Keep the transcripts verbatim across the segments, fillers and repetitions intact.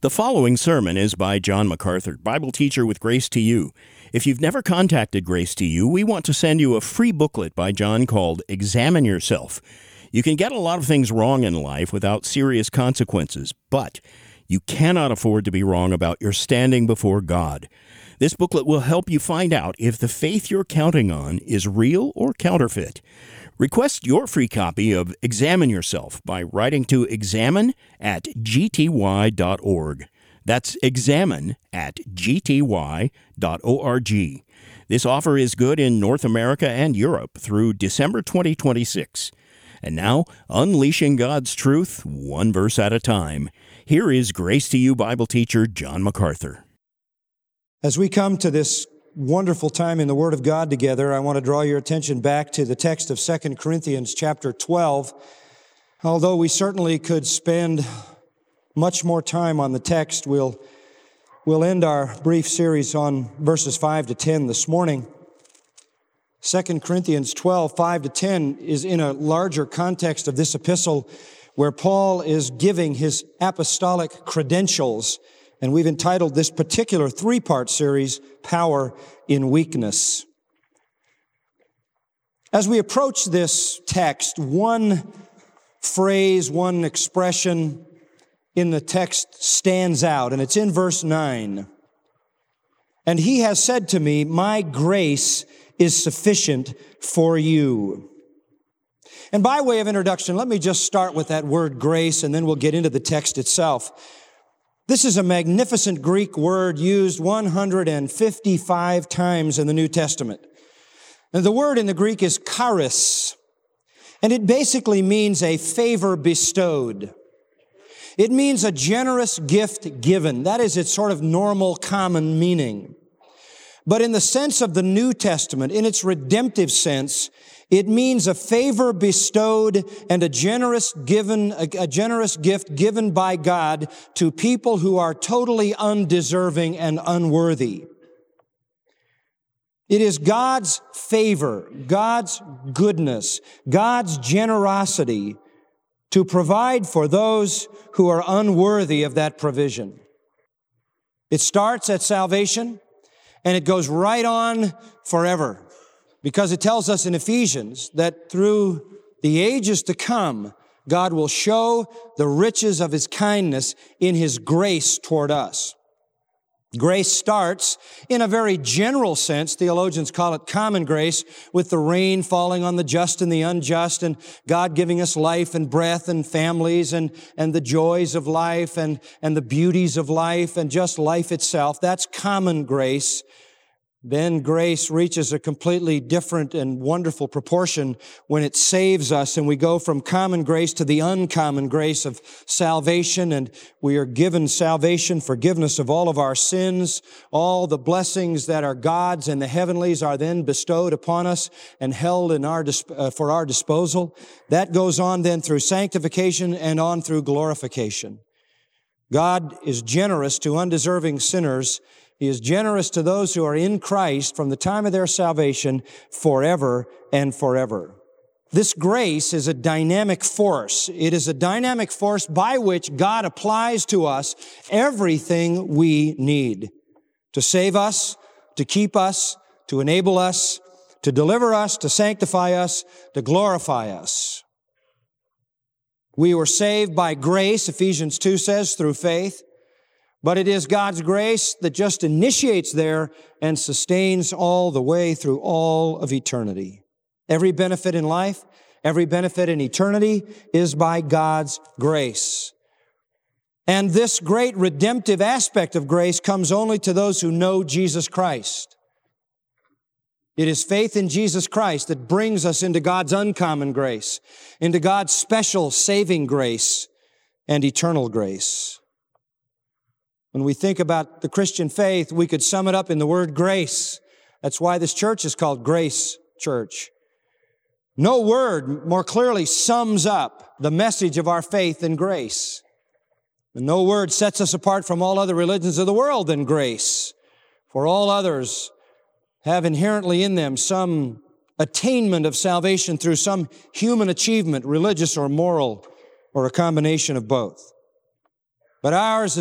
The following sermon is by John MacArthur, Bible teacher with Grace to You. If you've never contacted Grace to You, we want to send you a free booklet by John called Examine Yourself. You can get a lot of things wrong in life without serious consequences, but you cannot afford to be wrong about your standing before God. This booklet will help you find out if the faith you're counting on is real or counterfeit. Request your free copy of Examine Yourself by writing to examine at g t y dot org. That's examine at g t y dot org. This offer is good in North America and Europe through December twenty twenty-six. And now, unleashing God's truth, one verse at a time. Here is Grace to You Bible teacher John MacArthur. As we come to this wonderful time in the Word of God together, I want to draw your attention back to the text of Second Corinthians chapter twelve. Although we certainly could spend much more time on the text, we'll, we'll end our brief series on verses five to ten this morning. Second Corinthians twelve, five to ten is in a larger context of this epistle where Paul is giving his apostolic credentials. And we've entitled this particular three-part series, Power in Weakness. As we approach this text, one phrase, one expression in the text stands out, and it's in verse nine. And he has said to me, my grace is sufficient for you. And by way of introduction, let me just start with that word grace, and then we'll get into the text itself. This is a magnificent Greek word used one hundred fifty-five times in the New Testament. And the word in the Greek is charis, and it basically means a favor bestowed. It means a generous gift given. That is its sort of normal, common meaning. But in the sense of the New Testament, in its redemptive sense, it means a favor bestowed and a generous given, a, a generous gift given by God to people who are totally undeserving and unworthy. It is God's favor, God's goodness, God's generosity to provide for those who are unworthy of that provision. It starts at salvation and it goes right on forever. Because it tells us in Ephesians that through the ages to come, God will show the riches of His kindness in His grace toward us. Grace starts in a very general sense. Theologians call it common grace, with the rain falling on the just and the unjust, and God giving us life and breath and families and, and the joys of life and, and the beauties of life and just life itself. That's common grace. Then grace reaches a completely different and wonderful proportion when it saves us, and we go from common grace to the uncommon grace of salvation, and we are given salvation, forgiveness of all of our sins. All the blessings that are God's in the heavenlies are then bestowed upon us and held in our uh, for our disposal. That goes on then through sanctification and on through glorification. God is generous to undeserving sinners. He is generous to those who are in Christ from the time of their salvation forever and forever. This grace is a dynamic force. It is a dynamic force by which God applies to us everything we need to save us, to keep us, to enable us, to deliver us, to sanctify us, to glorify us. We were saved by grace, Ephesians two says, through faith. But it is God's grace that just initiates there and sustains all the way through all of eternity. Every benefit in life, every benefit in eternity is by God's grace. And this great redemptive aspect of grace comes only to those who know Jesus Christ. It is faith in Jesus Christ that brings us into God's uncommon grace, into God's special saving grace and eternal grace. When we think about the Christian faith, we could sum it up in the word grace. That's why this church is called Grace Church. No word more clearly sums up the message of our faith than grace. And no word sets us apart from all other religions of the world than grace. For all others have inherently in them some attainment of salvation through some human achievement, religious or moral, or a combination of both. But ours is a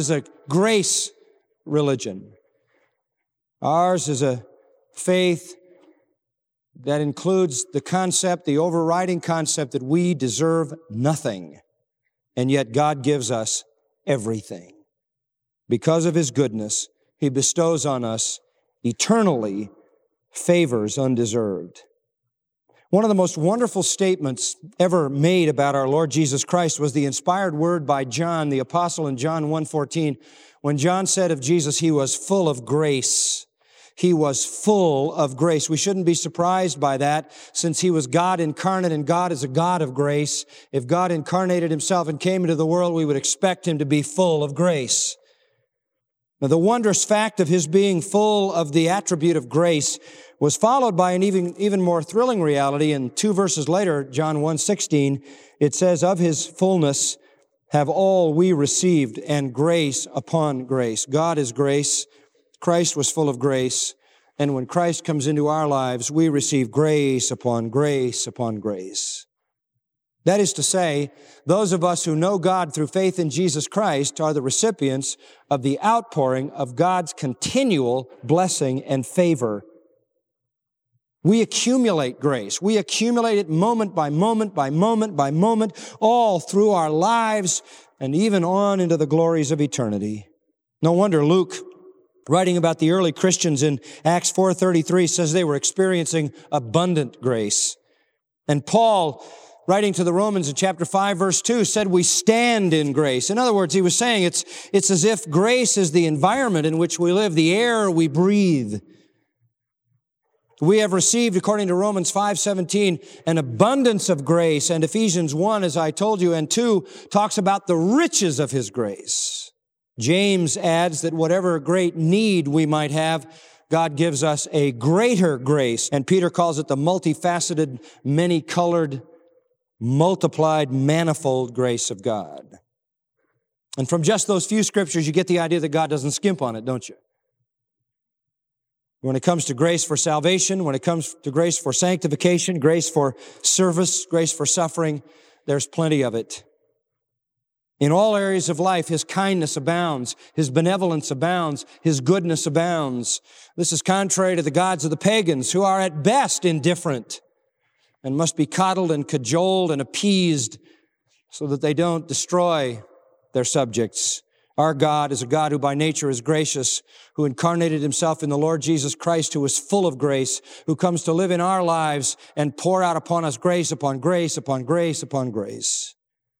grace religion. Ours is a faith that includes the concept, the overriding concept that we deserve nothing, and yet God gives us everything. Because of His goodness, He bestows on us eternally favors undeserved. One of the most wonderful statements ever made about our Lord Jesus Christ was the inspired word by John, the apostle, in John one fourteen, when John said of Jesus, He was full of grace. He was full of grace. We shouldn't be surprised by that, since He was God incarnate, and God is a God of grace. If God incarnated Himself and came into the world, we would expect Him to be full of grace. Now, the wondrous fact of His being full of the attribute of grace was followed by an even, even more thrilling reality. In two verses later, John one sixteen, it says, of His fullness have all we received, and grace upon grace. God is grace. Christ was full of grace. And when Christ comes into our lives, we receive grace upon grace upon grace. That is to say, those of us who know God through faith in Jesus Christ are the recipients of the outpouring of God's continual blessing and favor. We accumulate grace. We accumulate it moment by moment by moment by moment, all through our lives and even on into the glories of eternity. No wonder Luke, writing about the early Christians in Acts four thirty-three, says they were experiencing abundant grace. And Paul, writing to the Romans in chapter five, verse two, said we stand in grace. In other words, he was saying it's, it's as if grace is the environment in which we live, the air we breathe. We have received, according to Romans five seventeen, an abundance of grace, and Ephesians one, as I told you, and two, talks about the riches of His grace. James adds that whatever great need we might have, God gives us a greater grace, and Peter calls it the multifaceted, many-colored, multiplied, manifold grace of God. And from just those few scriptures, you get the idea that God doesn't skimp on it, don't you? When it comes to grace for salvation, when it comes to grace for sanctification, grace for service, grace for suffering, there's plenty of it. In all areas of life, His kindness abounds, His benevolence abounds, His goodness abounds. This is contrary to the gods of the pagans, who are at best indifferent and must be coddled and cajoled and appeased so that they don't destroy their subjects. Our God is a God who by nature is gracious, who incarnated Himself in the Lord Jesus Christ, who is full of grace, who comes to live in our lives and pour out upon us grace upon grace upon grace upon grace.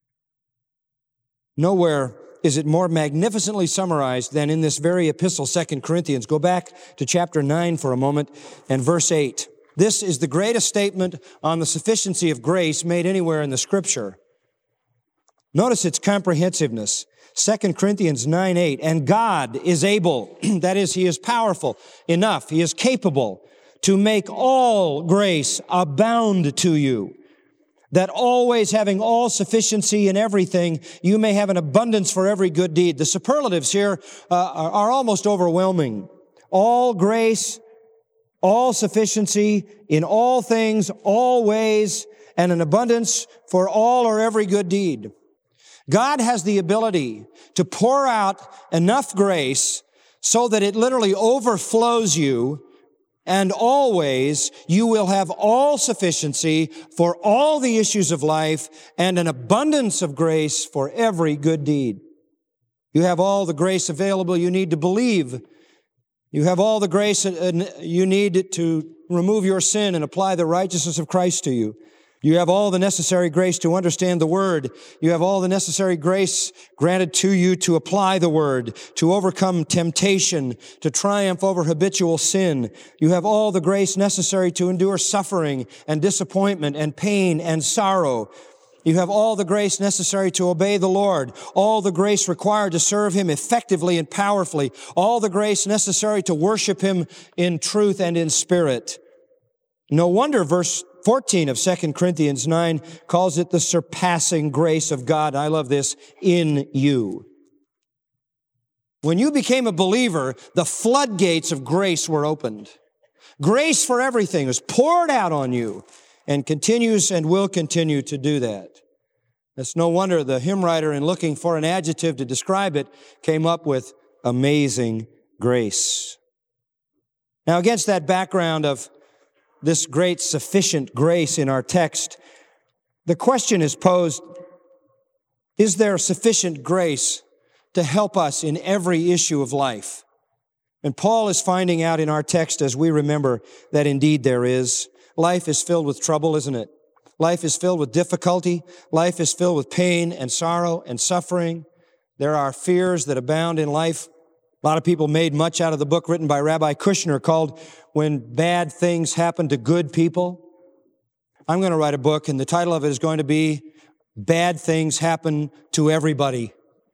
Nowhere is it more magnificently summarized than in this very epistle, Second Corinthians. Go back to chapter nine for a moment and verse eight. This is the greatest statement on the sufficiency of grace made anywhere in the Scripture. Notice its comprehensiveness. Second Corinthians nine eight, and God is able, that is, He is powerful enough, He is capable to make all grace abound to you, that always having all sufficiency in everything, you may have an abundance for every good deed. The superlatives here uh, are, are almost overwhelming. All grace, all sufficiency in all things, always, and an abundance for all or every good deed. God has the ability to pour out enough grace so that it literally overflows you, and always you will have all sufficiency for all the issues of life and an abundance of grace for every good deed. You have all the grace available you need to believe. You have all the grace you need to remove your sin and apply the righteousness of Christ to you. You have all the necessary grace to understand the Word. You have all the necessary grace granted to you to apply the Word, to overcome temptation, to triumph over habitual sin. You have all the grace necessary to endure suffering and disappointment and pain and sorrow. You have all the grace necessary to obey the Lord, all the grace required to serve Him effectively and powerfully, all the grace necessary to worship Him in truth and in spirit. No wonder verse fourteen of Second Corinthians nine calls it the surpassing grace of God. I love this, in you. When you became a believer, the floodgates of grace were opened. Grace for everything was poured out on you and continues and will continue to do that. It's no wonder the hymn writer, in looking for an adjective to describe it, came up with amazing grace. Now, against that background of this great sufficient grace in our text, the question is posed, is there sufficient grace to help us in every issue of life? And Paul is finding out in our text, as we remember, that indeed there is. Life is filled with trouble, isn't it? Life is filled with difficulty. Life is filled with pain and sorrow and suffering. There are fears that abound in life. A lot of people made much out of the book written by Rabbi Kushner called When Bad Things Happen to Good People. I'm going to write a book, and the title of it is going to be Bad Things Happen to Everybody.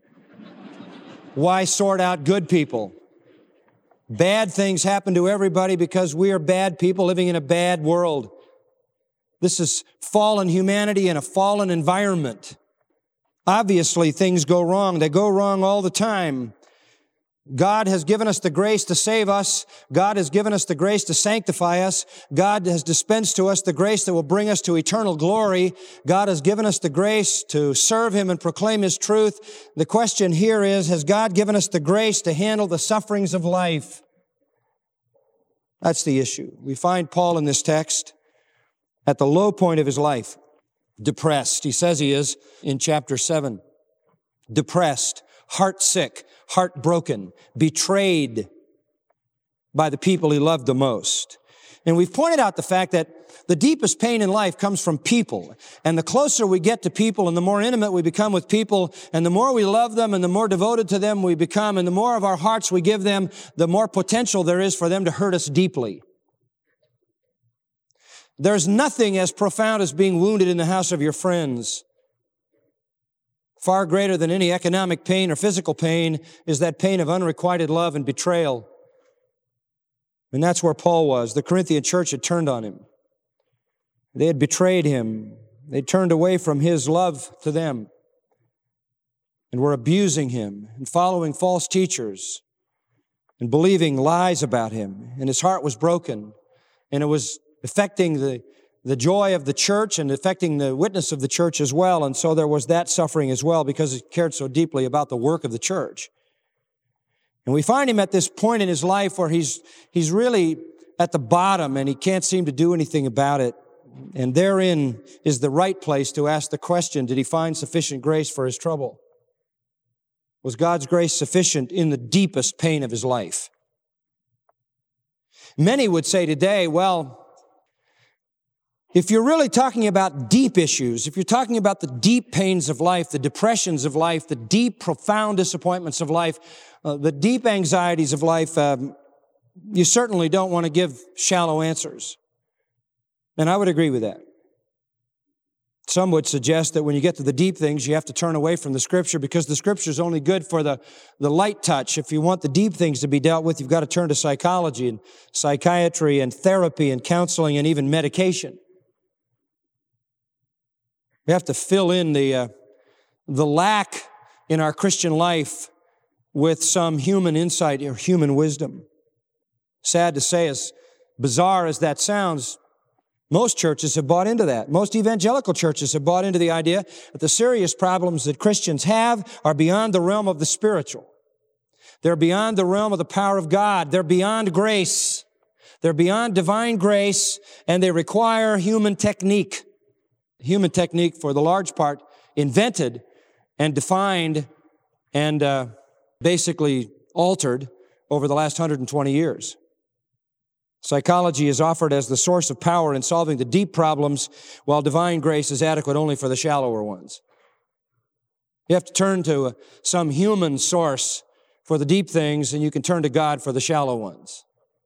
Why sort out good people? Bad things happen to everybody because we are bad people living in a bad world. This is fallen humanity in a fallen environment. Obviously, things go wrong. They go wrong all the time. God has given us the grace to save us. God has given us the grace to sanctify us. God has dispensed to us the grace that will bring us to eternal glory. God has given us the grace to serve Him and proclaim His truth. The question here is, has God given us the grace to handle the sufferings of life? That's the issue. We find Paul in this text at the low point of his life, depressed. He says he is in chapter seven. Depressed, heartsick, heartbroken, betrayed by the people he loved the most. And we've pointed out the fact that the deepest pain in life comes from people. And the closer we get to people and the more intimate we become with people and the more we love them and the more devoted to them we become and the more of our hearts we give them, the more potential there is for them to hurt us deeply. There's nothing as profound as being wounded in the house of your friends. Far greater than any economic pain or physical pain is that pain of unrequited love and betrayal. And that's where Paul was. The Corinthian church had turned on him. They had betrayed him. They turned away from his love to them and were abusing him and following false teachers and believing lies about him. And his heart was broken. And it was affecting the, the joy of the church and affecting the witness of the church as well. And so there was that suffering as well because he cared so deeply about the work of the church. And we find him at this point in his life where he's, he's really at the bottom and he can't seem to do anything about it. And therein is the right place to ask the question, did he find sufficient grace for his trouble? Was God's grace sufficient in the deepest pain of his life? Many would say today, well, if you're really talking about deep issues, if you're talking about the deep pains of life, the depressions of life, the deep, profound disappointments of life, uh, the deep anxieties of life, um, you certainly don't want to give shallow answers. And I would agree with that. Some would suggest that when you get to the deep things, you have to turn away from the Scripture because the Scripture is only good for the, the light touch. If you want the deep things to be dealt with, you've got to turn to psychology and psychiatry and therapy and counseling and even medication. We have to fill in the, uh, the lack in our Christian life with some human insight or human wisdom. Sad to say, as bizarre as that sounds, most churches have bought into that. Most evangelical churches have bought into the idea that the serious problems that Christians have are beyond the realm of the spiritual. They're beyond the realm of the power of God. They're beyond grace. They're beyond divine grace, and they require human technique. Human technique, for the large part, invented and defined and uh, basically altered over the last one hundred twenty years. Psychology is offered as the source of power in solving the deep problems, while divine grace is adequate only for the shallower ones. You have to turn to uh, some human source for the deep things, and you can turn to God for the shallow ones.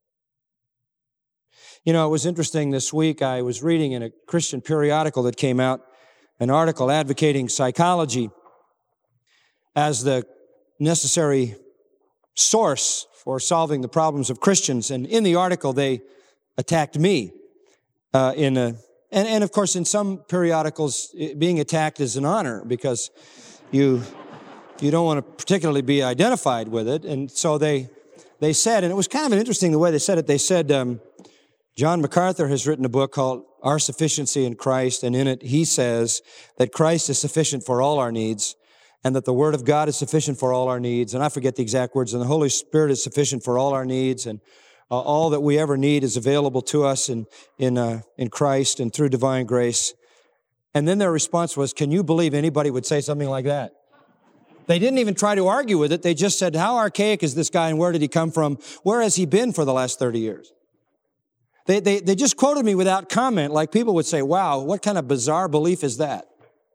You know, it was interesting this week. I was reading in a Christian periodical that came out an article advocating psychology as the necessary source for solving the problems of Christians. And in the article, they attacked me. Uh, in a, and, and of course, in some periodicals, being attacked is an honor because you you don't want to particularly be identified with it. And so they they said, and it was kind of interesting the way they said it. They said, um, John MacArthur has written a book called Our Sufficiency in Christ, and in it he says that Christ is sufficient for all our needs, and that the Word of God is sufficient for all our needs. And I forget the exact words, and the Holy Spirit is sufficient for all our needs, and uh, all that we ever need is available to us in, in, uh, in Christ and through divine grace. And then their response was, can you believe anybody would say something like that? They didn't even try to argue with it. They just said, how archaic is this guy, and where did he come from? Where has he been for the last thirty years? They, they, they just quoted me without comment, like people would say, wow, what kind of bizarre belief is that?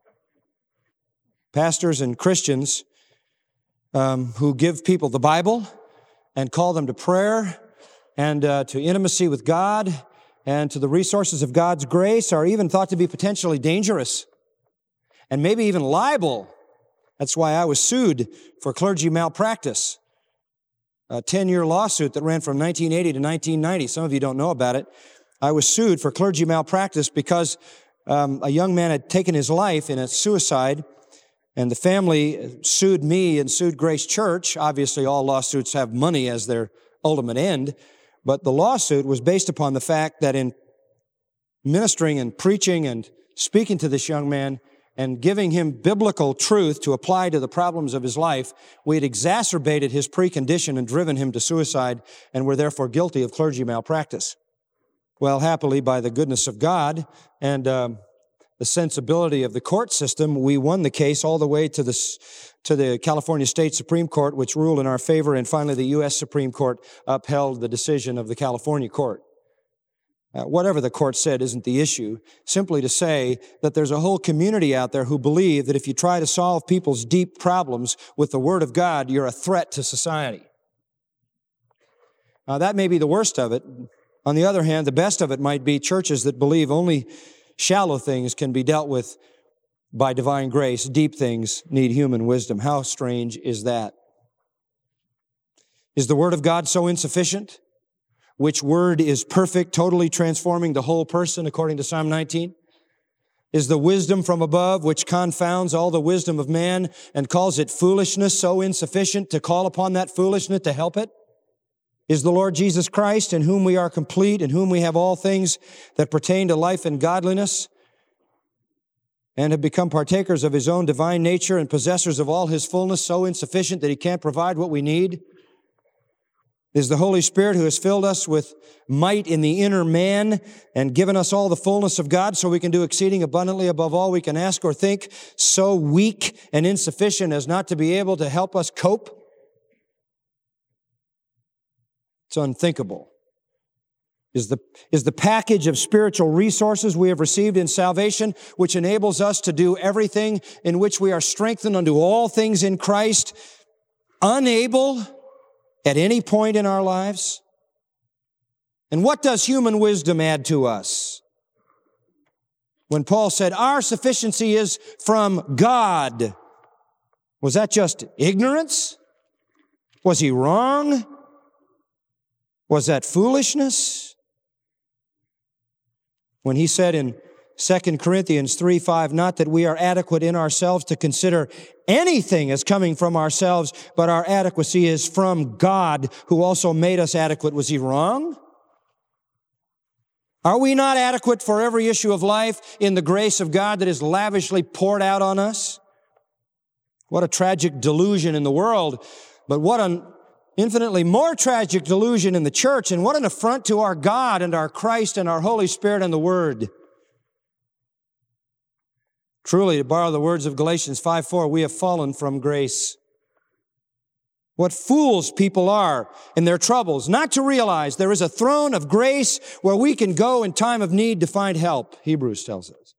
Pastors and Christians um, who give people the Bible and call them to prayer and uh, to intimacy with God and to the resources of God's grace are even thought to be potentially dangerous and maybe even liable. That's why I was sued for clergy malpractice. A ten-year lawsuit that ran from nineteen eighty to nineteen ninety. Some of you don't know about it. I was sued for clergy malpractice because um, a young man had taken his life in a suicide, and the family sued me and sued Grace Church. Obviously, all lawsuits have money as their ultimate end, but the lawsuit was based upon the fact that in ministering and preaching and speaking to this young man and giving him biblical truth to apply to the problems of his life, we had exacerbated his precondition and driven him to suicide, and were therefore guilty of clergy malpractice. Well, happily, by the goodness of God and uh, the sensibility of the court system, we won the case all the way to the, to the California State Supreme Court, which ruled in our favor, and finally the U S Supreme Court upheld the decision of the California court. Uh, whatever the court said isn't the issue, simply to say that there's a whole community out there who believe that if you try to solve people's deep problems with the Word of God, you're a threat to society. Now, that may be the worst of it. On the other hand, the best of it might be churches that believe only shallow things can be dealt with by divine grace. Deep things need human wisdom. How strange is that? Is the Word of God so insufficient? Which word is perfect, totally transforming the whole person, according to Psalm nineteen? Is the wisdom from above, which confounds all the wisdom of man and calls it foolishness, so insufficient to call upon that foolishness to help it? Is the Lord Jesus Christ, in whom we are complete, in whom we have all things that pertain to life and godliness, and have become partakers of His own divine nature and possessors of all His fullness, so insufficient that He can't provide what we need? Is the Holy Spirit, who has filled us with might in the inner man and given us all the fullness of God so we can do exceeding abundantly above all we can ask or think, so weak and insufficient as not to be able to help us cope? It's unthinkable. Is the, is the package of spiritual resources we have received in salvation, which enables us to do everything, in which we are strengthened unto all things in Christ, unable at any point in our lives? And what does human wisdom add to us? When Paul said, our sufficiency is from God, was that just ignorance? Was he wrong? Was that foolishness? When he said in Second Corinthians three five, not that we are adequate in ourselves to consider anything as coming from ourselves, but our adequacy is from God, who also made us adequate. Was he wrong? Are we not adequate for every issue of life in the grace of God that is lavishly poured out on us? What a tragic delusion in the world, but what an infinitely more tragic delusion in the church, and what an affront to our God and our Christ and our Holy Spirit and the Word. Truly, to borrow the words of Galatians five four, we have fallen from grace. What fools people are in their troubles, not to realize there is a throne of grace where we can go in time of need to find help, Hebrews tells us.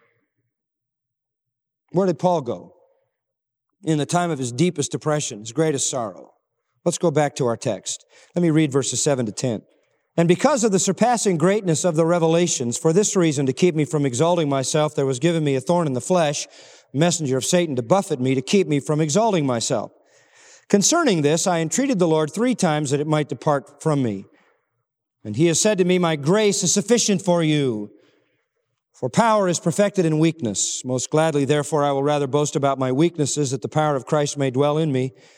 Where did Paul go in the time of his deepest depression, his greatest sorrow? Let's go back to our text. Let me read verses seven to ten. And because of the surpassing greatness of the revelations, for this reason, to keep me from exalting myself, there was given me a thorn in the flesh, a messenger of Satan to buffet me, to keep me from exalting myself. Concerning this, I entreated the Lord three times that it might depart from me. And he has said to me, my grace is sufficient for you, for power is perfected in weakness. Most gladly, therefore, I will rather boast about my weaknesses, that the power of Christ may dwell in me.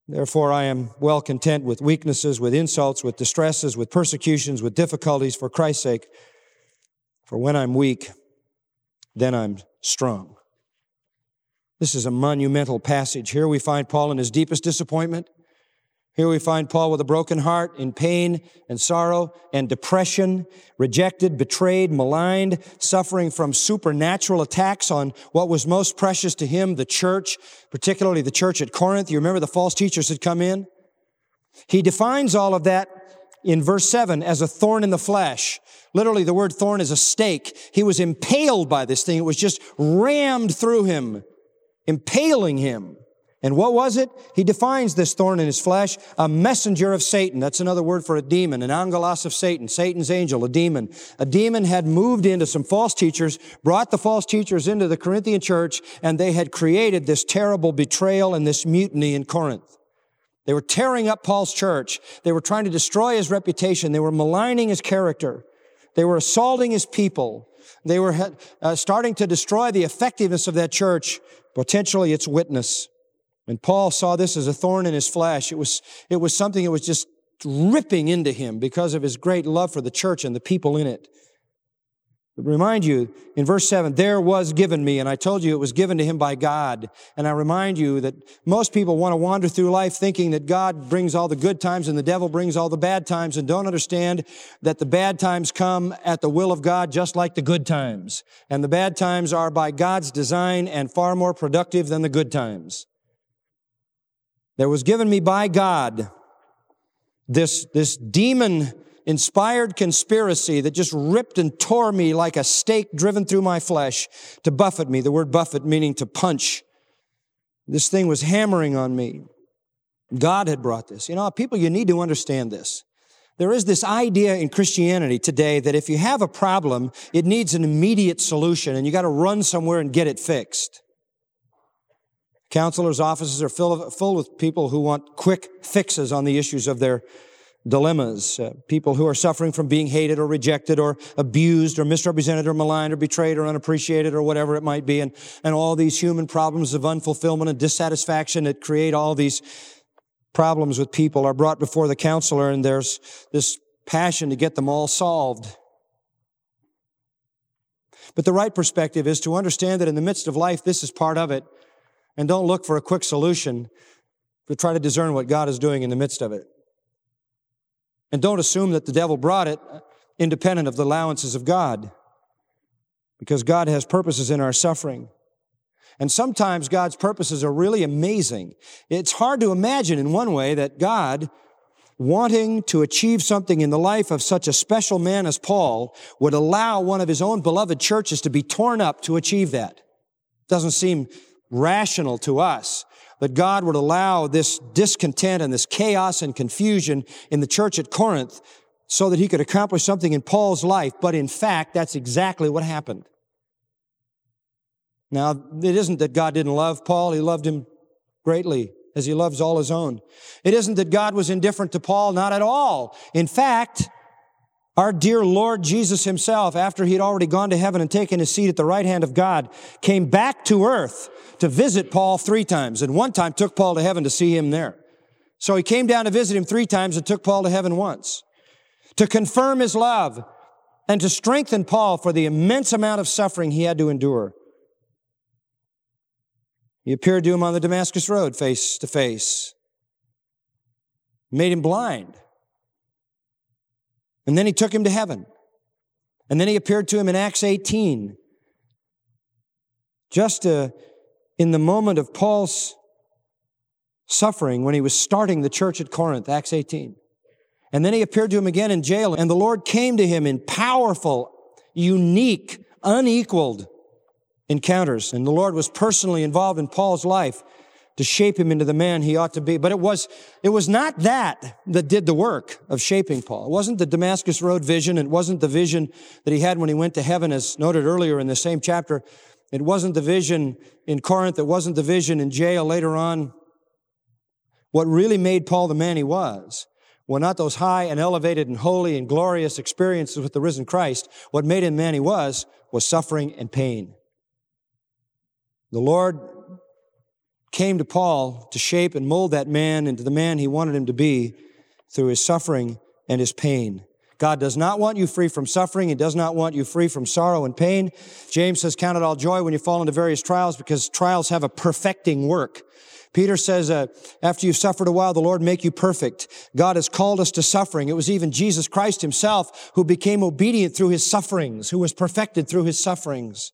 Therefore, I am well content with weaknesses, with insults, with distresses, with persecutions, with difficulties for Christ's sake. For when I'm weak, then I'm strong. This is a monumental passage. Here we find Paul in his deepest disappointment. Here we find Paul with a broken heart, in pain and sorrow and depression, rejected, betrayed, maligned, suffering from supernatural attacks on what was most precious to him, the church, particularly the church at Corinth. You remember the false teachers had come in? He defines all of that in verse seven as a thorn in the flesh. Literally, the word thorn is a stake. He was impaled by this thing. It was just rammed through him, impaling him. And what was it? He defines this thorn in his flesh, a messenger of Satan. That's another word for a demon, an angelos of Satan, Satan's angel, a demon. A demon had moved into some false teachers, brought the false teachers into the Corinthian church, and they had created this terrible betrayal and this mutiny in Corinth. They were tearing up Paul's church. They were trying to destroy his reputation. They were maligning his character. They were assaulting his people. They were uh, starting to destroy the effectiveness of that church, potentially its witness. And Paul saw this as a thorn in his flesh. It was, it was something that was just ripping into him because of his great love for the church and the people in it. But remind you, in verse seven, there was given me, and I told you it was given to him by God. And I remind you that most people want to wander through life thinking that God brings all the good times and the devil brings all the bad times, and don't understand that the bad times come at the will of God just like the good times. And the bad times are by God's design and far more productive than the good times. There was given me by God this, this demon-inspired conspiracy that just ripped and tore me like a stake driven through my flesh to buffet me. The word buffet meaning to punch. This thing was hammering on me. God had brought this. You know, people, you need to understand this. There is this idea in Christianity today that if you have a problem, it needs an immediate solution and you got to run somewhere and get it fixed. Counselors' offices are full, of, full with people who want quick fixes on the issues of their dilemmas. Uh, people who are suffering from being hated or rejected or abused or misrepresented or maligned or betrayed or unappreciated or whatever it might be. And, and all these human problems of unfulfillment and dissatisfaction that create all these problems with people are brought before the counselor, and there's this passion to get them all solved. But the right perspective is to understand that in the midst of life, this is part of it. And don't look for a quick solution, but try to discern what God is doing in the midst of it. And don't assume that the devil brought it independent of the allowances of God, because God has purposes in our suffering. And sometimes God's purposes are really amazing. It's hard to imagine in one way that God, wanting to achieve something in the life of such a special man as Paul, would allow one of his own beloved churches to be torn up to achieve that. Doesn't seem rational to us, but God would allow this discontent and this chaos and confusion in the church at Corinth so that he could accomplish something in Paul's life. But in fact, that's exactly what happened. Now, it isn't that God didn't love Paul. He loved him greatly, as he loves all his own. It isn't that God was indifferent to Paul, not at all. In fact, our dear Lord Jesus himself, after he had already gone to heaven and taken his seat at the right hand of God, came back to earth to visit Paul three times, and one time took Paul to heaven to see him there. So he came down to visit him three times and took Paul to heaven once, to confirm his love and to strengthen Paul for the immense amount of suffering he had to endure. He appeared to him on the Damascus Road face to face, made him blind. And then he took him to heaven. And then he appeared to him in Acts eighteen. Just uh, in the moment of Paul's suffering when he was starting the church at Corinth, Acts eighteen. And then he appeared to him again in jail. And the Lord came to him in powerful, unique, unequaled encounters. And the Lord was personally involved in Paul's life to shape him into the man he ought to be. But it was, it was not that that did the work of shaping Paul. It wasn't the Damascus Road vision. It wasn't the vision that he had when he went to heaven, as noted earlier in the same chapter. It wasn't the vision in Corinth. It wasn't the vision in jail later on. What really made Paul the man he was were not those high and elevated and holy and glorious experiences with the risen Christ. What made him the man he was was suffering and pain. The Lord came to Paul to shape and mold that man into the man he wanted him to be through his suffering and his pain. God does not want you free from suffering. He does not want you free from sorrow and pain. James says, count it all joy when you fall into various trials, because trials have a perfecting work. Peter says, uh, after you've suffered a while, the Lord make you perfect. God has called us to suffering. It was even Jesus Christ himself who became obedient through his sufferings, who was perfected through his sufferings.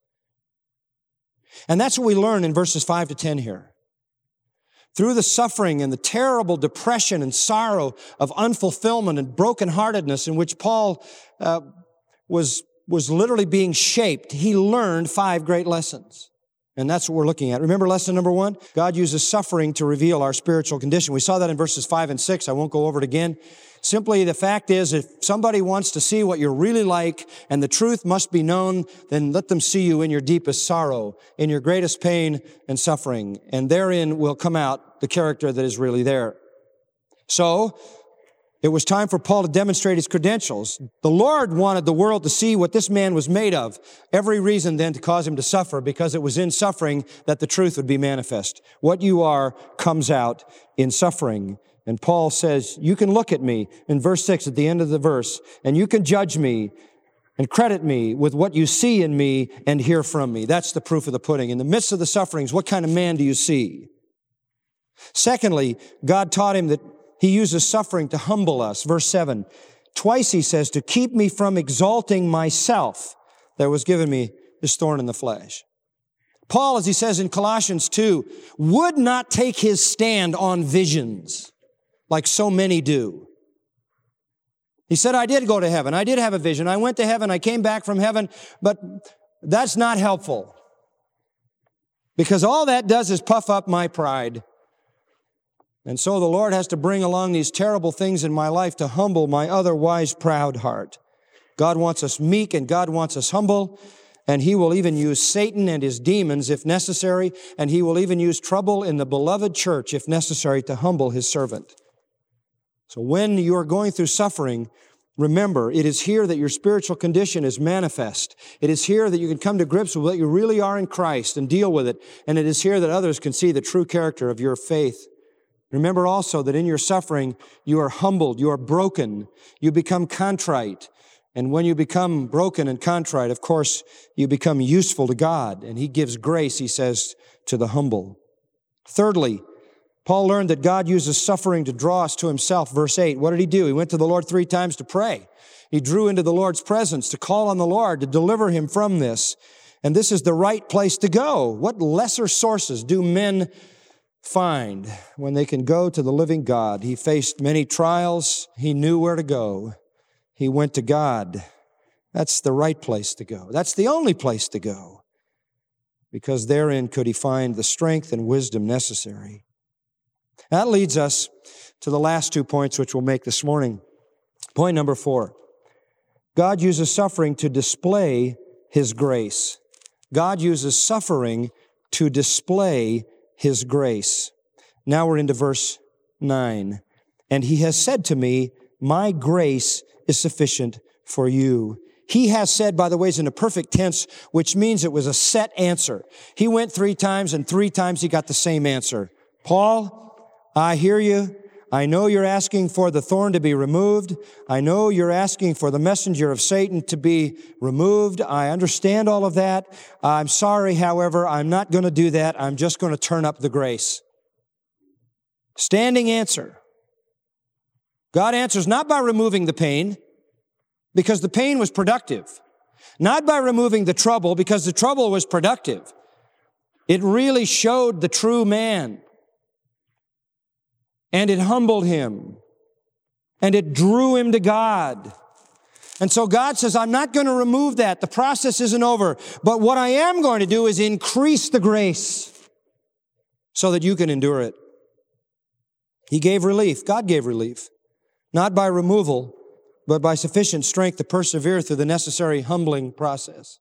And that's what we learn in verses five to ten here. Through the suffering and the terrible depression and sorrow of unfulfillment and brokenheartedness in which Paul uh, was, was literally being shaped, he learned five great lessons. And that's what we're looking at. Remember lesson number one? God uses suffering to reveal our spiritual condition. We saw that in verses five and six. I won't go over it again. Simply, the fact is, if somebody wants to see what you're really like and the truth must be known, then let them see you in your deepest sorrow, in your greatest pain and suffering. And therein will come out the character that is really there. So, it was time for Paul to demonstrate his credentials. The Lord wanted the world to see what this man was made of. Every reason then to cause him to suffer, because it was in suffering that the truth would be manifest. What you are comes out in suffering. And Paul says, you can look at me in verse six at the end of the verse, and you can judge me and credit me with what you see in me and hear from me. That's the proof of the pudding. In the midst of the sufferings, what kind of man do you see? Secondly, God taught him that he uses suffering to humble us. Verse seven, twice he says, to keep me from exalting myself, there was given me this thorn in the flesh. Paul, as he says in Colossians two, would not take his stand on visions like so many do. He said, I did go to heaven. I did have a vision. I went to heaven. I came back from heaven, but that's not helpful, because all that does is puff up my pride. And so the Lord has to bring along these terrible things in my life to humble my otherwise proud heart. God wants us meek and God wants us humble, and He will even use Satan and his demons if necessary, and He will even use trouble in the beloved church if necessary to humble His servant. So when you are going through suffering, remember, it is here that your spiritual condition is manifest. It is here that you can come to grips with what you really are in Christ and deal with it, and it is here that others can see the true character of your faith. Remember also that in your suffering, you are humbled, you are broken, you become contrite. And when you become broken and contrite, of course, you become useful to God. And He gives grace, He says, to the humble. Thirdly, Paul learned that God uses suffering to draw us to Himself. Verse eight, what did he do? He went to the Lord three times to pray. He drew into the Lord's presence to call on the Lord to deliver him from this. And this is the right place to go. What lesser sources do men find when they can go to the living God? He faced many trials. He knew where to go. He went to God. That's the right place to go. That's the only place to go, because therein could he find the strength and wisdom necessary. That leads us to the last two points which we'll make this morning. Point number four. God uses suffering to display His grace. God uses suffering to display His grace. Now we're into verse nine. And He has said to me, my grace is sufficient for you. He has said, by the way, is in a perfect tense, which means it was a set answer. He went three times, and three times he got the same answer. Paul, I hear you. I know you're asking for the thorn to be removed. I know you're asking for the messenger of Satan to be removed. I understand all of that. I'm sorry, however, I'm not going to do that. I'm just going to turn up the grace. Standing answer. God answers not by removing the pain, because the pain was productive. Not by removing the trouble, because the trouble was productive. It really showed the true man. And it humbled him. And it drew him to God. And so God says, I'm not going to remove that. The process isn't over. But what I am going to do is increase the grace so that you can endure it. He gave relief. God gave relief. Not by removal, but by sufficient strength to persevere through the necessary humbling process.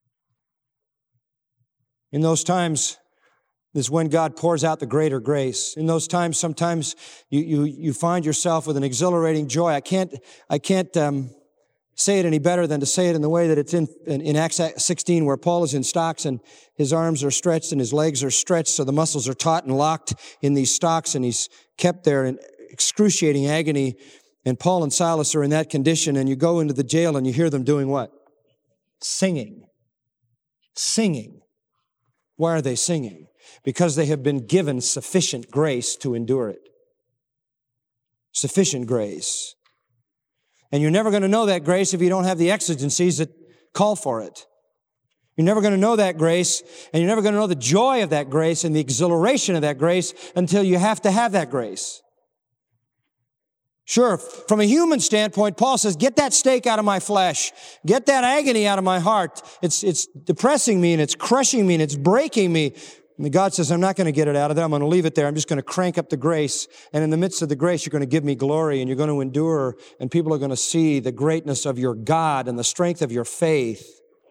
In those times is when God pours out the greater grace. In those times, sometimes you, you, you find yourself with an exhilarating joy. I can't, I can't um, say it any better than to say it in the way that it's in, in, in Acts sixteen, where Paul is in stocks and his arms are stretched and his legs are stretched, so the muscles are taut and locked in these stocks, and he's kept there in excruciating agony. And Paul and Silas are in that condition, and you go into the jail and you hear them doing what? Singing. Singing. Why are they singing? Because they have been given sufficient grace to endure it. Sufficient grace. And you're never going to know that grace if you don't have the exigencies that call for it. You're never going to know that grace, and you're never going to know the joy of that grace and the exhilaration of that grace until you have to have that grace. Sure, from a human standpoint, Paul says, get that stake out of my flesh. Get that agony out of my heart. It's, it's depressing me, and it's crushing me, and it's breaking me. And God says, I'm not going to get it out of there. I'm going to leave it there. I'm just going to crank up the grace. And in the midst of the grace, you're going to give me glory, and you're going to endure, and people are going to see the greatness of your God and the strength of your faith.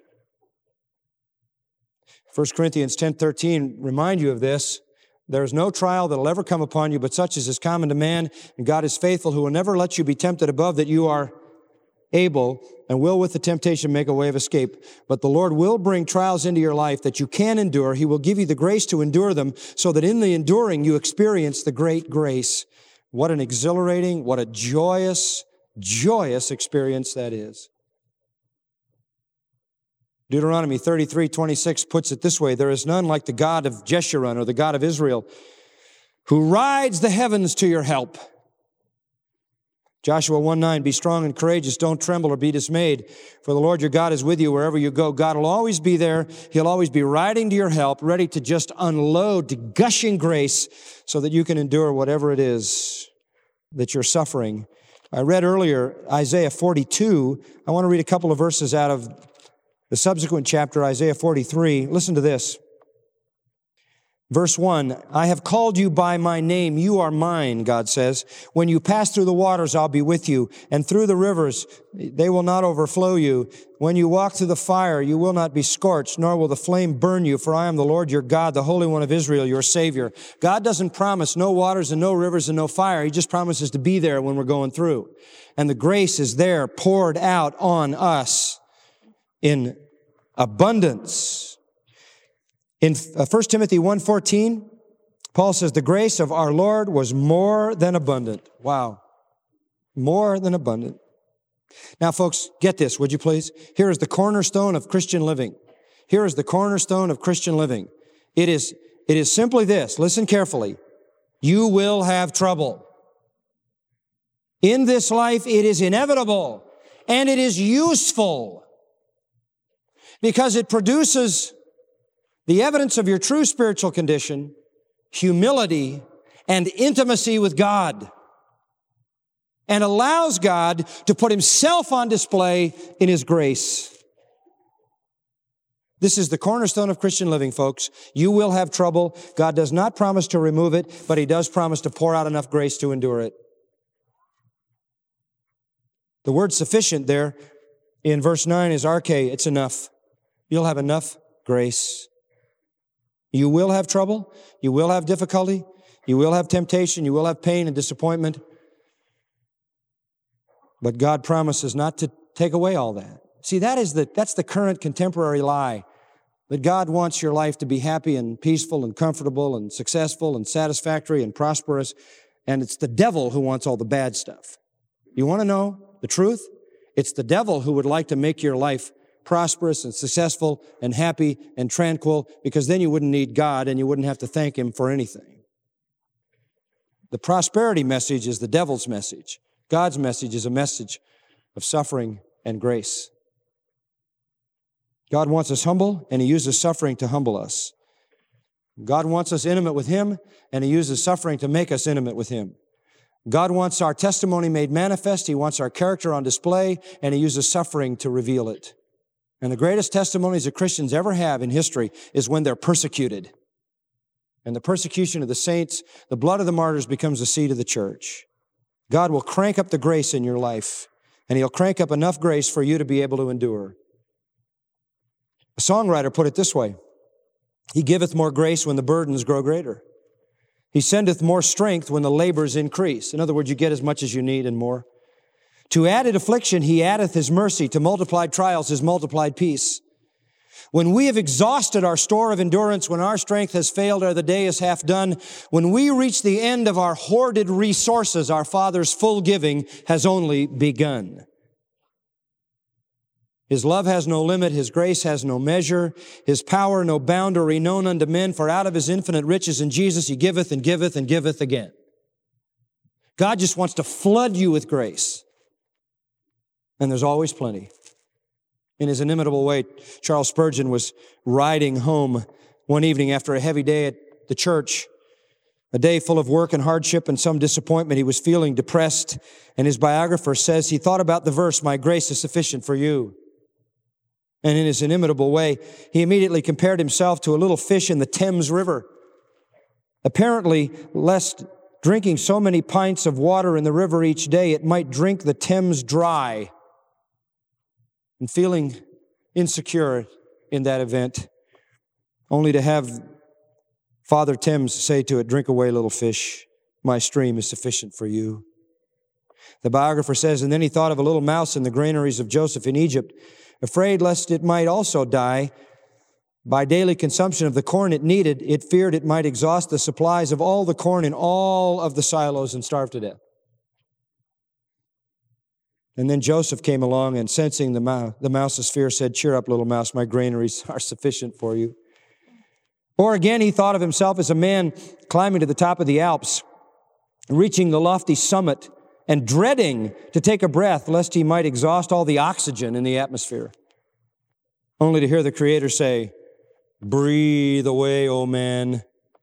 First Corinthians ten thirteen remind you of this. There is no trial that will ever come upon you, but such as is common to man, and God is faithful, who will never let you be tempted above that you are able, and will with the temptation make a way of escape. But the Lord will bring trials into your life that you can endure. He will give you the grace to endure them, so that in the enduring you experience the great grace. What an exhilarating, what a joyous, joyous experience that is. Deuteronomy thirty-three twenty-six puts it this way: there is none like the God of Jeshurun, or the God of Israel, who rides the heavens to your help. Joshua one nine, be strong and courageous, don't tremble or be dismayed, for the Lord your God is with you wherever you go. God will always be there. He'll always be riding to your help, ready to just unload to gushing grace so that you can endure whatever it is that you're suffering. I read earlier Isaiah forty-two. I want to read a couple of verses out of the subsequent chapter, Isaiah forty-three. Listen to this. Verse one, I have called you by my name. You are mine, God says. When you pass through the waters, I'll be with you. And through the rivers, they will not overflow you. When you walk through the fire, you will not be scorched, nor will the flame burn you. For I am the Lord your God, the Holy One of Israel, your Savior. God doesn't promise no waters and no rivers and no fire. He just promises to be there when we're going through. And the grace is there, poured out on us in abundance. In First Timothy one fourteen, Paul says, the grace of our Lord was more than abundant. Wow. More than abundant. Now, folks, get this, would you please? Here is the cornerstone of Christian living. Here is the cornerstone of Christian living. It is, it is simply this. Listen carefully. You will have trouble. In this life, it is inevitable, and it is useful, because it produces the evidence of your true spiritual condition, humility, and intimacy with God, and allows God to put Himself on display in His grace. This is the cornerstone of Christian living, folks. You will have trouble. God does not promise to remove it, but He does promise to pour out enough grace to endure it. The word sufficient there in verse nine is arche. It's enough. You'll have enough grace. You will have trouble. You will have difficulty. You will have temptation. You will have pain and disappointment. But God promises not to take away all that. See, that is the, that's the current contemporary lie, that God wants your life to be happy and peaceful and comfortable and successful and satisfactory and prosperous, and it's the devil who wants all the bad stuff. You want to know the truth? It's the devil who would like to make your life prosperous and successful and happy and tranquil, because then you wouldn't need God and you wouldn't have to thank Him for anything. The prosperity message is the devil's message. God's message is a message of suffering and grace. God wants us humble, and He uses suffering to humble us. God wants us intimate with Him, and He uses suffering to make us intimate with Him. God wants our testimony made manifest. He wants our character on display, and He uses suffering to reveal it. And the greatest testimonies that Christians ever have in history is when they're persecuted. And the persecution of the saints, the blood of the martyrs becomes the seed of the church. God will crank up the grace in your life, and He'll crank up enough grace for you to be able to endure. A songwriter put it this way: He giveth more grace when the burdens grow greater. He sendeth more strength when the labors increase. In other words, you get as much as you need and more. To added affliction he addeth his mercy. To multiplied trials his multiplied peace. When we have exhausted our store of endurance, when our strength has failed ere the day is half done, when we reach the end of our hoarded resources, our Father's full giving has only begun. His love has no limit, His grace has no measure, His power no boundary known unto men, for out of His infinite riches in Jesus He giveth and giveth and giveth again. God just wants to flood you with grace. And there's always plenty. In his inimitable way, Charles Spurgeon was riding home one evening after a heavy day at the church, a day full of work and hardship and some disappointment. He was feeling depressed, and his biographer says he thought about the verse, "My grace is sufficient for you." And in his inimitable way, he immediately compared himself to a little fish in the Thames River. Apparently, lest drinking so many pints of water in the river each day, it might drink the Thames dry. And feeling insecure in that event, only to have Father Thames say to it, "Drink away, little fish, my stream is sufficient for you." The biographer says, and then he thought of a little mouse in the granaries of Joseph in Egypt, afraid lest it might also die by daily consumption of the corn it needed. It feared it might exhaust the supplies of all the corn in all of the silos and starve to death. And then Joseph came along and, sensing the, mouse, the mouse's fear, said, "Cheer up, little mouse, my granaries are sufficient for you." Or again, he thought of himself as a man climbing to the top of the Alps, reaching the lofty summit and dreading to take a breath lest he might exhaust all the oxygen in the atmosphere, only to hear the Creator say, "Breathe away, O man.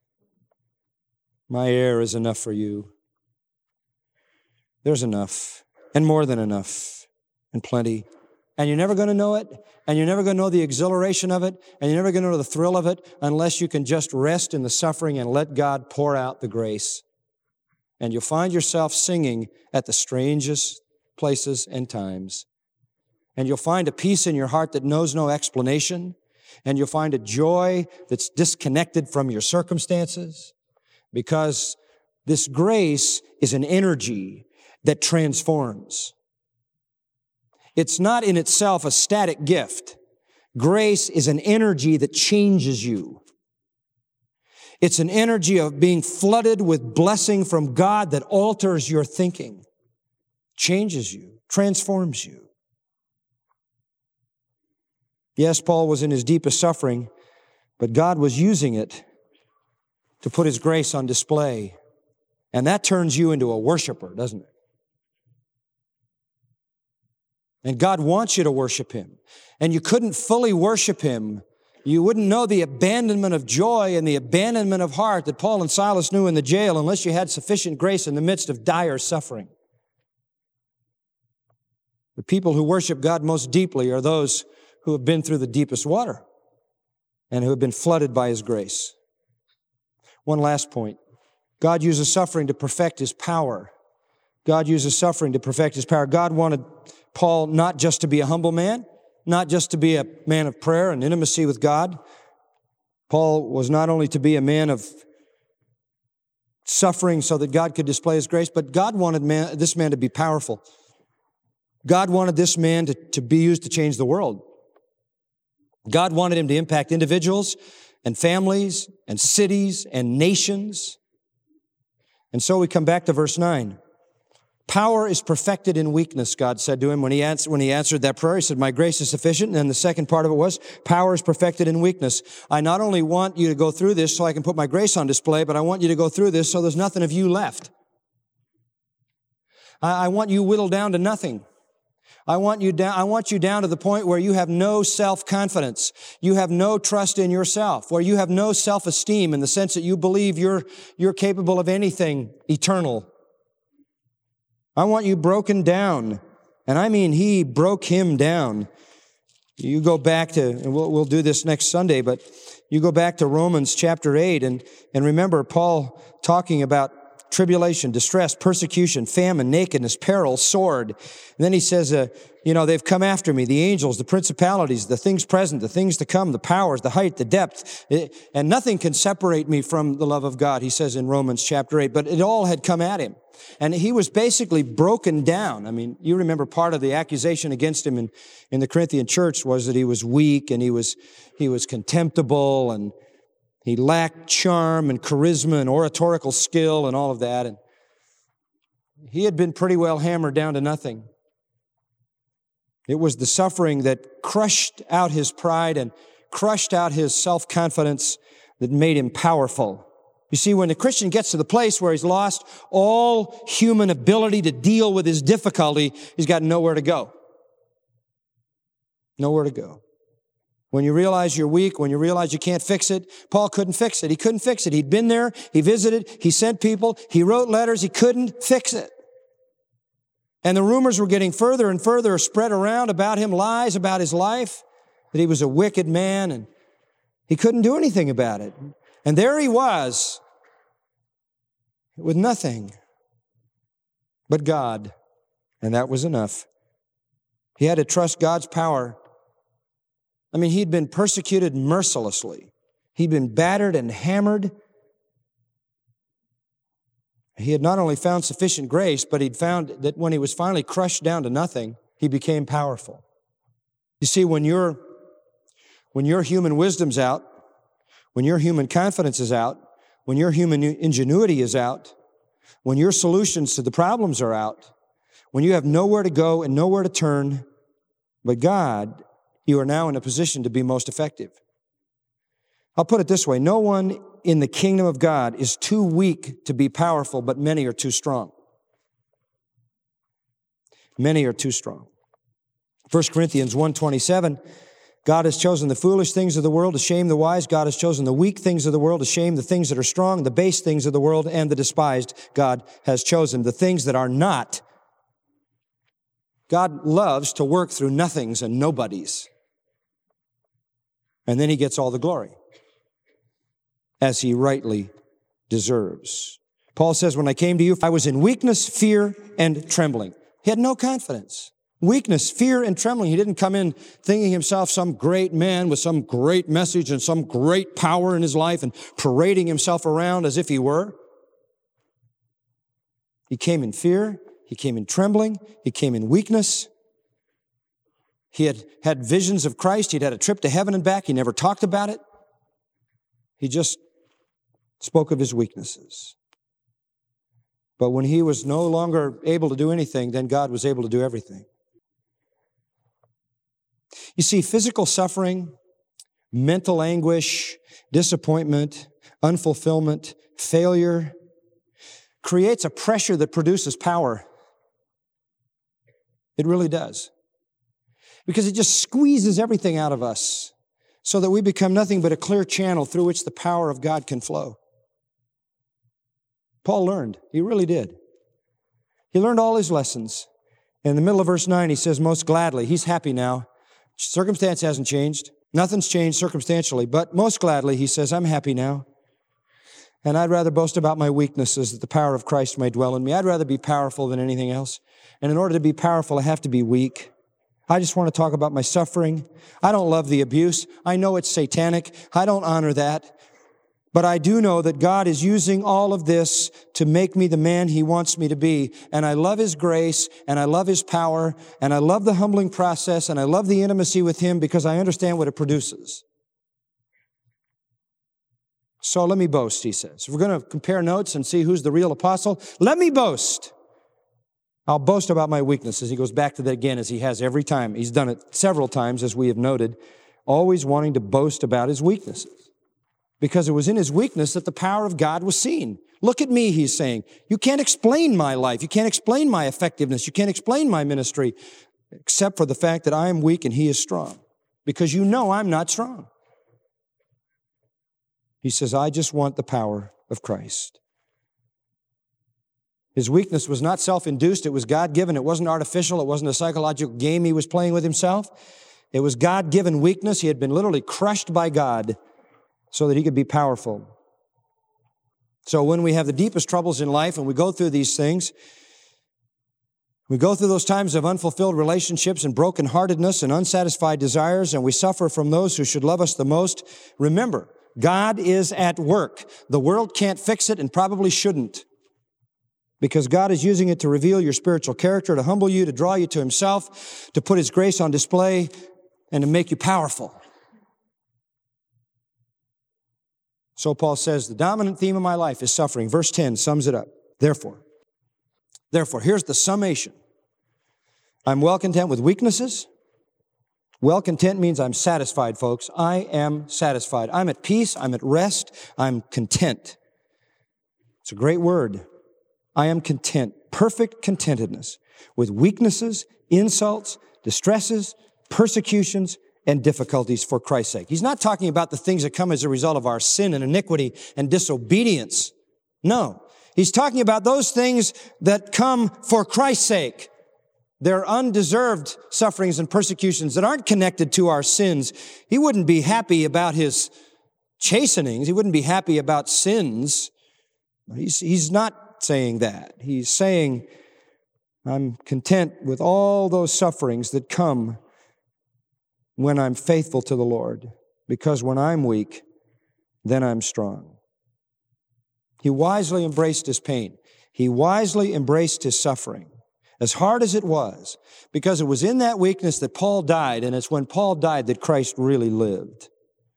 My air is enough for you." There's enough. And more than enough, and plenty. And you're never going to know it, and you're never going to know the exhilaration of it, and you're never going to know the thrill of it unless you can just rest in the suffering and let God pour out the grace. And you'll find yourself singing at the strangest places and times. And you'll find a peace in your heart that knows no explanation, and you'll find a joy that's disconnected from your circumstances, because this grace is an energy that transforms. It's not in itself a static gift. Grace is an energy that changes you. It's an energy of being flooded with blessing from God that alters your thinking, changes you, transforms you. Yes, Paul was in his deepest suffering, but God was using it to put His grace on display. And that turns you into a worshiper, doesn't it? And God wants you to worship Him. And you couldn't fully worship Him. You wouldn't know the abandonment of joy and the abandonment of heart that Paul and Silas knew in the jail unless you had sufficient grace in the midst of dire suffering. The people who worship God most deeply are those who have been through the deepest water and who have been flooded by His grace. One last point. God uses suffering to perfect His power. God uses suffering to perfect His power. God wanted Paul not just to be a humble man, not just to be a man of prayer and intimacy with God. Paul was not only to be a man of suffering so that God could display His grace, but God wanted man, this man to be powerful. God wanted this man to, to be used to change the world. God wanted him to impact individuals and families and cities and nations. And so we come back to verse nine. Power is perfected in weakness, God said to him when he, answered, when he answered that prayer. He said, "My grace is sufficient." And then the second part of it was, power is perfected in weakness. I not only want you to go through this so I can put my grace on display, but I want you to go through this so there's nothing of you left. I, I want you whittled down to nothing. I want you down, I want you down to the point where you have no self-confidence. You have no trust in yourself, where you have no self-esteem in the sense that you believe you're, you're capable of anything eternal. I want you broken down. And I mean, He broke him down. You go back to, and we'll, we'll do this next Sunday, but you go back to Romans chapter eight and, and remember Paul talking about tribulation, distress, persecution, famine, nakedness, peril, sword. And then he says, uh, you know, they've come after me, the angels, the principalities, the things present, the things to come, the powers, the height, the depth, and nothing can separate me from the love of God, he says in Romans chapter eight. But it all had come at him. And he was basically broken down. I mean, you remember part of the accusation against him in, in the Corinthian church was that he was weak and he was, he was contemptible and he lacked charm and charisma and oratorical skill and all of that. And he had been pretty well hammered down to nothing. It was the suffering that crushed out his pride and crushed out his self-confidence that made him powerful. You see, when a Christian gets to the place where he's lost all human ability to deal with his difficulty, he's got nowhere to go. Nowhere to go. When you realize you're weak, when you realize you can't fix it, Paul couldn't fix it. He couldn't fix it. He'd been there, he visited, he sent people, he wrote letters, he couldn't fix it. And the rumors were getting further and further spread around about him, lies about his life, that he was a wicked man, and he couldn't do anything about it. And there he was, with nothing but God, and that was enough. He had to trust God's power. I mean, he'd been persecuted mercilessly. He'd been battered and hammered. He had not only found sufficient grace, but he'd found that when he was finally crushed down to nothing, he became powerful. You see, when your, when your human wisdom's out, when your human confidence is out, when your human ingenuity is out, when your solutions to the problems are out, when you have nowhere to go and nowhere to turn but God, you are now in a position to be most effective. I'll put it this way. No one in the kingdom of God is too weak to be powerful, but many are too strong. Many are too strong. First Corinthians one twenty-seven, God has chosen the foolish things of the world to shame the wise. God has chosen the weak things of the world to shame the things that are strong, the base things of the world, and the despised. God has chosen the things that are not. God loves to work through nothings and nobodies. And then he gets all the glory, as he rightly deserves. Paul says, when I came to you, I was in weakness, fear, and trembling. He had no confidence. Weakness, fear, and trembling. He didn't come in thinking himself some great man with some great message and some great power in his life and parading himself around as if he were. He came in fear. He came in trembling. He came in weakness. He had had visions of Christ. He'd had a trip to heaven and back. He never talked about it. He just spoke of his weaknesses. But when he was no longer able to do anything, then God was able to do everything. You see, physical suffering, mental anguish, disappointment, unfulfillment, failure creates a pressure that produces power. It really does. Because it just squeezes everything out of us so that we become nothing but a clear channel through which the power of God can flow. Paul learned. He really did. He learned all his lessons. In the middle of verse nine, he says, most gladly, he's happy now. Circumstance hasn't changed. Nothing's changed circumstantially, but most gladly, he says, I'm happy now. And I'd rather boast about my weaknesses that the power of Christ may dwell in me. I'd rather be powerful than anything else. And in order to be powerful, I have to be weak. I just want to talk about my suffering. I don't love the abuse. I know it's satanic. I don't honor that. But I do know that God is using all of this to make me the man He wants me to be. And I love His grace, and I love His power, and I love the humbling process, and I love the intimacy with Him because I understand what it produces. So let me boast, he says. If we're going to compare notes and see who's the real apostle, let me boast. I'll boast about my weaknesses. He goes back to that again, as he has every time. He's done it several times, as we have noted, always wanting to boast about his weaknesses. Because it was in his weakness that the power of God was seen. Look at me, he's saying. You can't explain my life. You can't explain my effectiveness. You can't explain my ministry, except for the fact that I am weak and he is strong. Because you know I'm not strong. He says, I just want the power of Christ. His weakness was not self-induced. It was God-given. It wasn't artificial. It wasn't a psychological game he was playing with himself. It was God-given weakness. He had been literally crushed by God so that he could be powerful. So when we have the deepest troubles in life and we go through these things, we go through those times of unfulfilled relationships and brokenheartedness and unsatisfied desires, and we suffer from those who should love us the most, remember, God is at work. The world can't fix it and probably shouldn't, because God is using it to reveal your spiritual character, to humble you, to draw you to Himself, to put His grace on display, and to make you powerful. So Paul says, the dominant theme of my life is suffering. Verse ten sums it up. Therefore, Therefore, here's the summation. I'm well content with weaknesses. Well content means I'm satisfied, folks. I am satisfied. I'm at peace. I'm at rest. I'm content. It's a great word. I am content. Perfect contentedness with weaknesses, insults, distresses, persecutions, and difficulties for Christ's sake. He's not talking about the things that come as a result of our sin and iniquity and disobedience. No. He's talking about those things that come for Christ's sake. They're undeserved sufferings and persecutions that aren't connected to our sins. He wouldn't be happy about his chastenings. He wouldn't be happy about sins. He's, he's not saying that. He's saying, I'm content with all those sufferings that come when I'm faithful to the Lord, because when I'm weak, then I'm strong. He wisely embraced his pain. He wisely embraced his suffering, as hard as it was, because it was in that weakness that Paul died, and it's when Paul died that Christ really lived.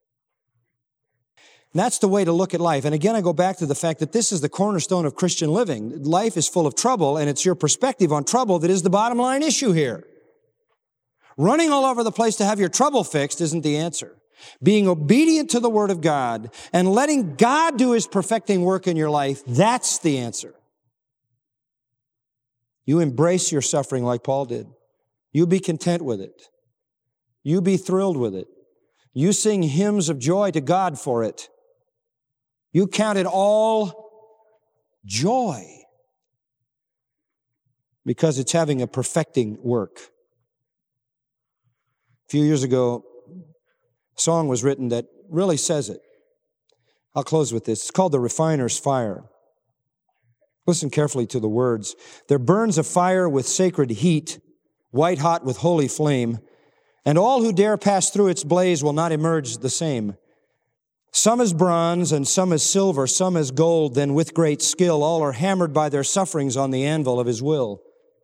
And that's the way to look at life. And again, I go back to the fact that this is the cornerstone of Christian living. Life is full of trouble, and it's your perspective on trouble that is the bottom line issue here. Running all over the place to have your trouble fixed isn't the answer. Being obedient to the Word of God and letting God do His perfecting work in your life, that's the answer. You embrace your suffering like Paul did. You be content with it. You be thrilled with it. You sing hymns of joy to God for it. You count it all joy because it's having a perfecting work. A few years ago, a song was written that really says it. I'll close with this. It's called The Refiner's Fire. Listen carefully to the words. There burns a fire with sacred heat, white hot with holy flame, and all who dare pass through its blaze will not emerge the same. Some as bronze and some as silver, some as gold, then with great skill, all are hammered by their sufferings on the anvil of His will.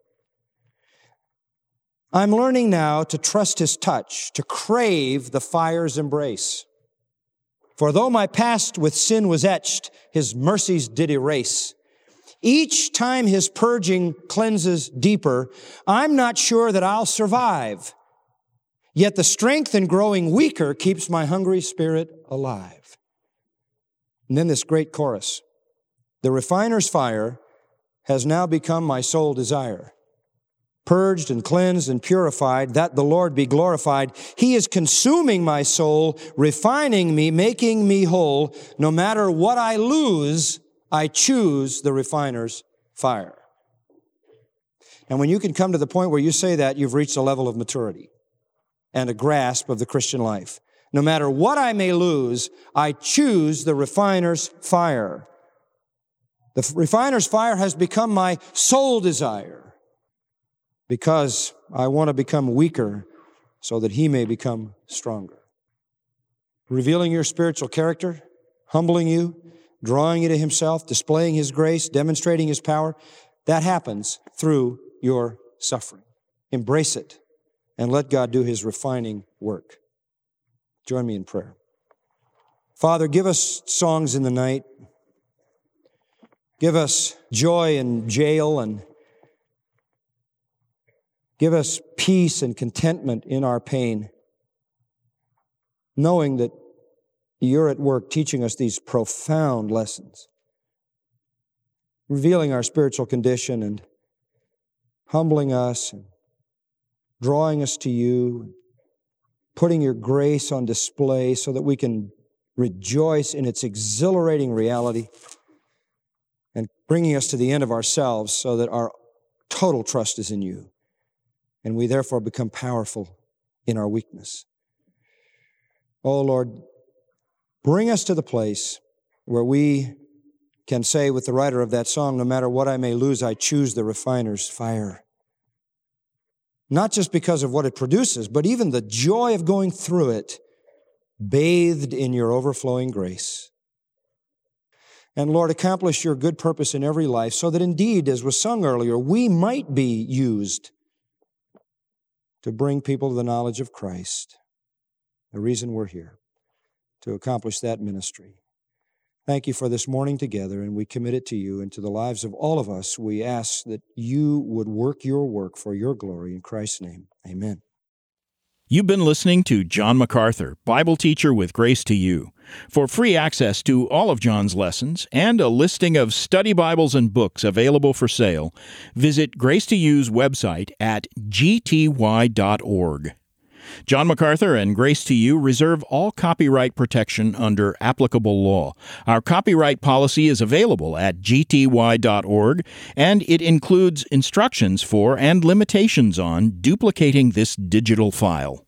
I'm learning now to trust His touch, to crave the fire's embrace. For though my past with sin was etched, His mercies did erase. Each time His purging cleanses deeper, I'm not sure that I'll survive. Yet the strength in growing weaker keeps my hungry spirit alive. And then this great chorus. The refiner's fire has now become my sole desire. Purged and cleansed and purified, that the Lord be glorified. He is consuming my soul, refining me, making me whole. No matter what I lose, I choose the refiner's fire. And when you can come to the point where you say that, you've reached a level of maturity and a grasp of the Christian life. No matter what I may lose, I choose the refiner's fire. The refiner's fire has become my sole desire because I want to become weaker so that He may become stronger. Revealing your spiritual character, humbling you, drawing you to Himself, displaying His grace, demonstrating His power, that happens through your suffering. Embrace it and let God do His refining work. Join me in prayer. Father, give us songs in the night. Give us joy in jail, and give us peace and contentment in our pain, knowing that You're at work teaching us these profound lessons, revealing our spiritual condition and humbling us and drawing us to You, putting Your grace on display so that we can rejoice in its exhilarating reality, and bringing us to the end of ourselves so that our total trust is in You, and we therefore become powerful in our weakness. Oh Lord, bring us to the place where we can say with the writer of that song, no matter what I may lose, I choose the refiner's fire. Not just because of what it produces, but even the joy of going through it, bathed in your overflowing grace. And Lord, accomplish your good purpose in every life so that indeed, as was sung earlier, we might be used to bring people to the knowledge of Christ, the reason we're here, to accomplish that ministry. Thank you for this morning together, and we commit it to you and to the lives of all of us. We ask that you would work your work for your glory. In Christ's name, amen. You've been listening to John MacArthur, Bible teacher with Grace to You. For free access to all of John's lessons and a listing of study Bibles and books available for sale, visit Grace to You's website at g t y dot org. John MacArthur and Grace to You reserve all copyright protection under applicable law. Our copyright policy is available at g t y dot org, and it includes instructions for and limitations on duplicating this digital file.